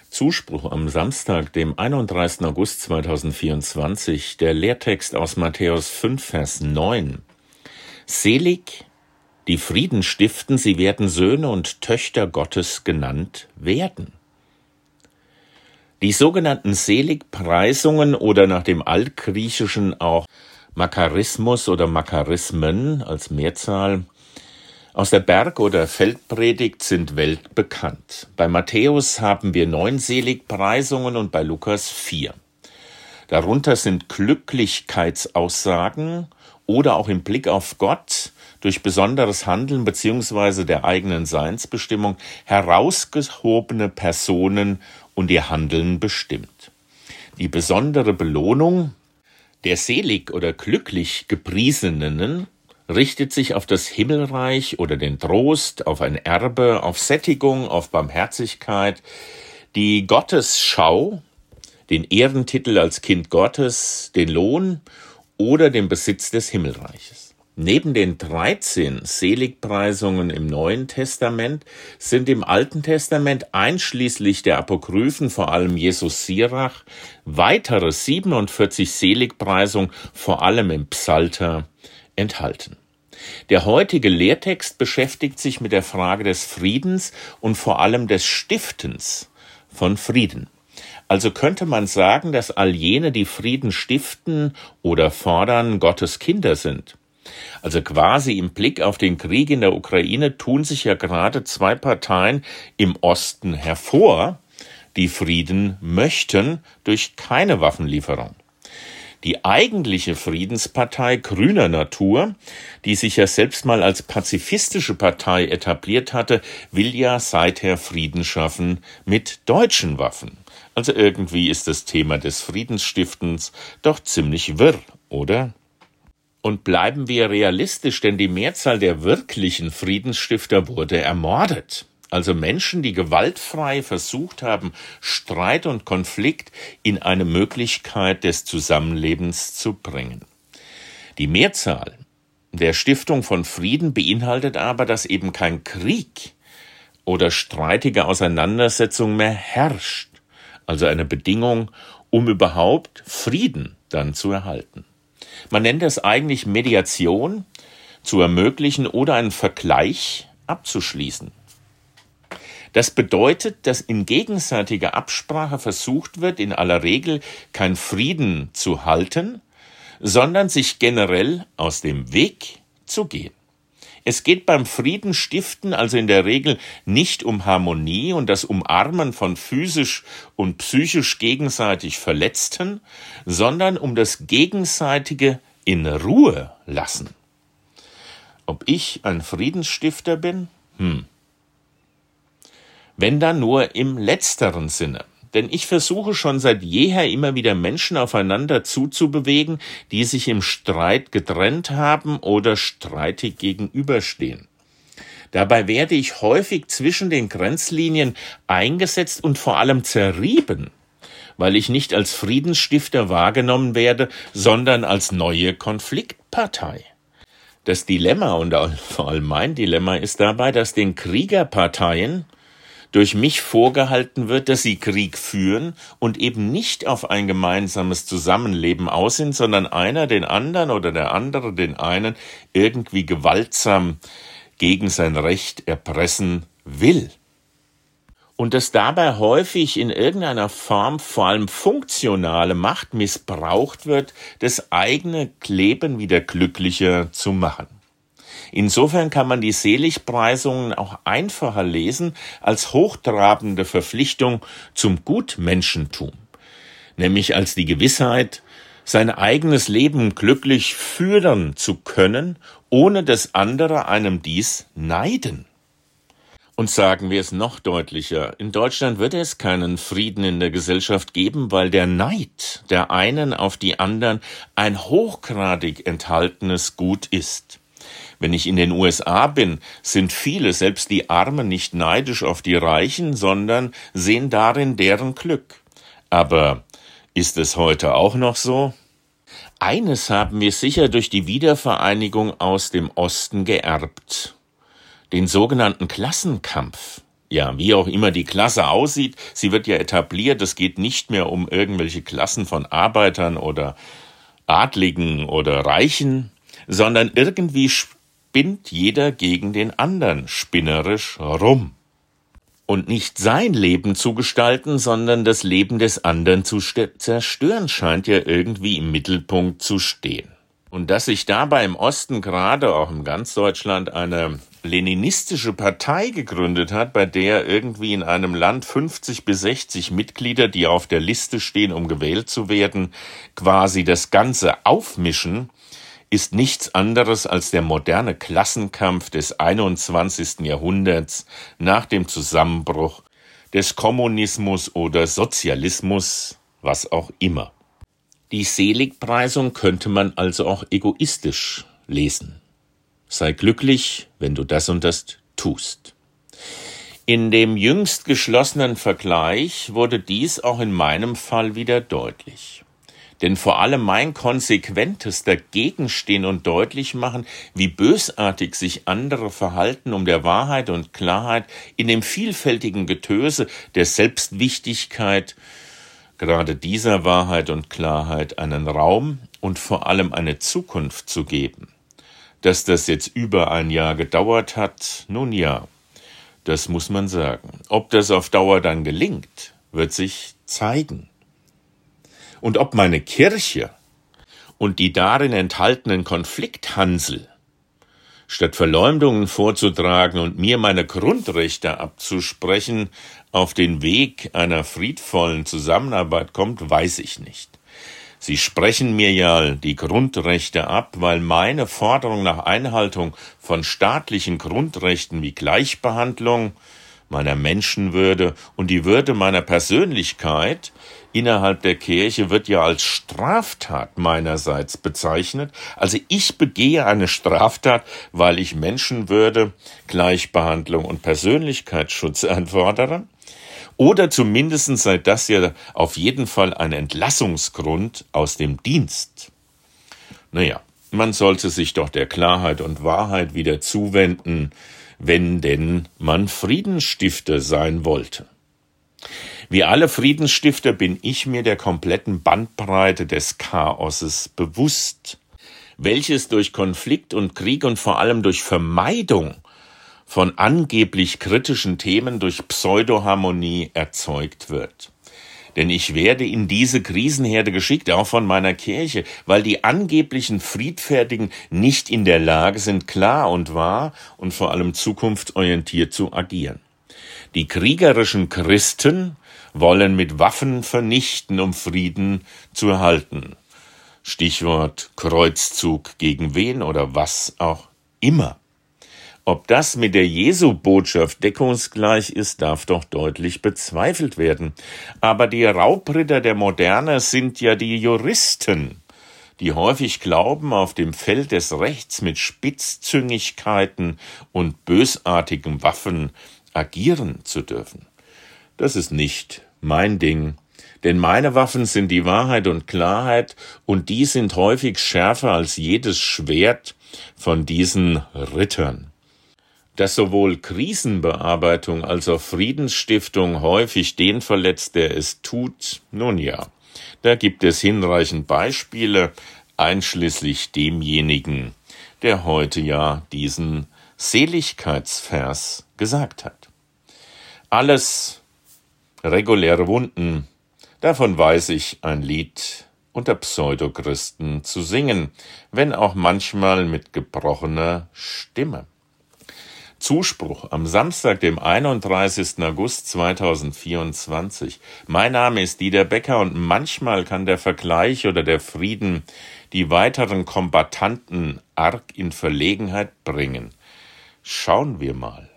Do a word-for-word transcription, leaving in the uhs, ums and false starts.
Zuspruch am Samstag, dem einunddreißigsten August zweitausendvierundzwanzig, der Lehrtext aus Matthäus fünf, Vers neun. Selig, die Frieden stiften, sie werden Söhne und Töchter Gottes genannt werden. Die sogenannten Seligpreisungen oder nach dem Altgriechischen auch Makarismus oder Makarismen als Mehrzahl aus der Berg- oder Feldpredigt sind weltbekannt. Bei Matthäus haben wir neun Seligpreisungen und bei Lukas vier. Darunter sind Glücklichkeitsaussagen oder auch im Blick auf Gott durch besonderes Handeln bzw. der eigenen Seinsbestimmung herausgehobene Personen und ihr Handeln bestimmt. Die besondere Belohnung der selig oder glücklich Gepriesenen richtet sich auf das Himmelreich oder den Trost, auf ein Erbe, auf Sättigung, auf Barmherzigkeit, die Gottesschau, den Ehrentitel als Kind Gottes, den Lohn oder den Besitz des Himmelreiches. Neben den dreizehn Seligpreisungen im Neuen Testament sind im Alten Testament einschließlich der Apokryphen, vor allem Jesus Sirach, weitere siebenundvierzig Seligpreisungen, vor allem im Psalter, enthalten. Der heutige Lehrtext beschäftigt sich mit der Frage des Friedens und vor allem des Stiftens von Frieden. Also könnte man sagen, dass all jene, die Frieden stiften oder fordern, Gottes Kinder sind. Also quasi im Blick auf den Krieg in der Ukraine tun sich ja gerade zwei Parteien im Osten hervor, die Frieden möchten durch keine Waffenlieferung. Die eigentliche Friedenspartei grüner Natur, die sich ja selbst mal als pazifistische Partei etabliert hatte, will ja seither Frieden schaffen mit deutschen Waffen. Also irgendwie ist das Thema des Friedensstiftens doch ziemlich wirr, oder? Und bleiben wir realistisch, denn die Mehrzahl der wirklichen Friedensstifter wurde ermordet. Also Menschen, die gewaltfrei versucht haben, Streit und Konflikt in eine Möglichkeit des Zusammenlebens zu bringen. Die Mehrzahl der Stiftung von Frieden beinhaltet aber, dass eben kein Krieg oder streitige Auseinandersetzung mehr herrscht, also eine Bedingung, um überhaupt Frieden dann zu erhalten. Man nennt es eigentlich Mediation zu ermöglichen oder einen Vergleich abzuschließen. Das bedeutet, dass in gegenseitiger Absprache versucht wird, in aller Regel kein Frieden zu halten, sondern sich generell aus dem Weg zu gehen. Es geht beim Friedenstiften also in der Regel nicht um Harmonie und das Umarmen von physisch und psychisch gegenseitig Verletzten, sondern um das gegenseitige in Ruhe lassen. Ob ich ein Friedensstifter bin? Hm. Wenn dann nur im letzteren Sinne. Denn ich versuche schon seit jeher immer wieder Menschen aufeinander zuzubewegen, die sich im Streit getrennt haben oder streitig gegenüberstehen. Dabei werde ich häufig zwischen den Grenzlinien eingesetzt und vor allem zerrieben, weil ich nicht als Friedensstifter wahrgenommen werde, sondern als neue Konfliktpartei. Das Dilemma und vor allem mein Dilemma ist dabei, dass den Kriegerparteien durch mich vorgehalten wird, dass sie Krieg führen und eben nicht auf ein gemeinsames Zusammenleben aus sind, sondern einer den anderen oder der andere den einen irgendwie gewaltsam gegen sein Recht erpressen will. Und dass dabei häufig in irgendeiner Form vor allem funktionale Macht missbraucht wird, das eigene Leben wieder glücklicher zu machen. Insofern kann man die Seligpreisungen auch einfacher lesen als hochtrabende Verpflichtung zum Gutmenschentum, nämlich als die Gewissheit, sein eigenes Leben glücklich führen zu können, ohne dass andere einem dies neiden. Und sagen wir es noch deutlicher, in Deutschland wird es keinen Frieden in der Gesellschaft geben, weil der Neid der einen auf die anderen ein hochgradig enthaltenes Gut ist. Wenn ich in den U S A bin, sind viele, selbst die Armen, nicht neidisch auf die Reichen, sondern sehen darin deren Glück. Aber ist es heute auch noch so? Eines haben wir sicher durch die Wiedervereinigung aus dem Osten geerbt: den sogenannten Klassenkampf. Ja, wie auch immer die Klasse aussieht, sie wird ja etabliert. Es geht nicht mehr um irgendwelche Klassen von Arbeitern oder Adligen oder Reichen, sondern irgendwie spinnt jeder gegen den anderen spinnerisch rum. Und nicht sein Leben zu gestalten, sondern das Leben des anderen zu zerstören, scheint ja irgendwie im Mittelpunkt zu stehen. Und dass sich dabei im Osten, gerade auch in ganz Deutschland, eine leninistische Partei gegründet hat, bei der irgendwie in einem Land fünfzig bis sechzig Mitglieder, die auf der Liste stehen, um gewählt zu werden, quasi das Ganze aufmischen, ist nichts anderes als der moderne Klassenkampf des einundzwanzigsten Jahrhunderts nach dem Zusammenbruch des Kommunismus oder Sozialismus, was auch immer. Die Seligpreisung könnte man also auch egoistisch lesen. Sei glücklich, wenn du das und das tust. In dem jüngst geschlossenen Vergleich wurde dies auch in meinem Fall wieder deutlich. Denn vor allem mein konsequentester Gegenstehen und deutlich machen, wie bösartig sich andere verhalten, um der Wahrheit und Klarheit in dem vielfältigen Getöse der Selbstwichtigkeit, gerade dieser Wahrheit und Klarheit, einen Raum und vor allem eine Zukunft zu geben. Dass das jetzt über ein Jahr gedauert hat, nun ja, das muss man sagen. Ob das auf Dauer dann gelingt, wird sich zeigen. Und ob meine Kirche und die darin enthaltenen Konflikthansel, statt Verleumdungen vorzutragen und mir meine Grundrechte abzusprechen, auf den Weg einer friedvollen Zusammenarbeit kommt, weiß ich nicht. Sie sprechen mir ja die Grundrechte ab, weil meine Forderung nach Einhaltung von staatlichen Grundrechten wie Gleichbehandlung, meiner Menschenwürde und die Würde meiner Persönlichkeit innerhalb der Kirche wird ja als Straftat meinerseits bezeichnet. Also ich begehe eine Straftat, weil ich Menschenwürde, Gleichbehandlung und Persönlichkeitsschutz einfordere. Oder zumindest sei das ja auf jeden Fall ein Entlassungsgrund aus dem Dienst. Naja, man sollte sich doch der Klarheit und Wahrheit wieder zuwenden, wenn denn man Friedensstifter sein wollte. Wie alle Friedensstifter bin ich mir der kompletten Bandbreite des Chaoses bewusst, welches durch Konflikt und Krieg und vor allem durch Vermeidung von angeblich kritischen Themen durch Pseudoharmonie erzeugt wird. Denn ich werde in diese Krisenherde geschickt, auch von meiner Kirche, weil die angeblichen Friedfertigen nicht in der Lage sind, klar und wahr und vor allem zukunftsorientiert zu agieren. Die kriegerischen Christen wollen mit Waffen vernichten, um Frieden zu erhalten. Stichwort Kreuzzug gegen wen oder was auch immer. Ob das mit der Jesu-Botschaft deckungsgleich ist, darf doch deutlich bezweifelt werden. Aber die Raubritter der Moderne sind ja die Juristen, die häufig glauben, auf dem Feld des Rechts mit Spitzzüngigkeiten und bösartigen Waffen agieren zu dürfen. Das ist nicht mein Ding, denn meine Waffen sind die Wahrheit und Klarheit und die sind häufig schärfer als jedes Schwert von diesen Rittern. Dass sowohl Krisenbearbeitung als auch Friedensstiftung häufig den verletzt, der es tut, nun ja, da gibt es hinreichend Beispiele, einschließlich demjenigen, der heute ja diesen Seligkeitsvers gesagt hat. Alles reguläre Wunden, davon weiß ich ein Lied unter Pseudochristen zu singen, wenn auch manchmal mit gebrochener Stimme. Zuspruch am Samstag, dem einunddreißigsten August zweitausendvierundzwanzig. Mein Name ist Dieter Becker und manchmal kann der Vergleich oder der Frieden die weiteren Kombattanten arg in Verlegenheit bringen. Schauen wir mal.